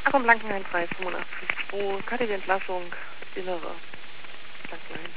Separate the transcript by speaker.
Speaker 1: Ach, im Blankenhain 3, 85 Pro, Kategorie Entlassung, Innere, Blankenhain.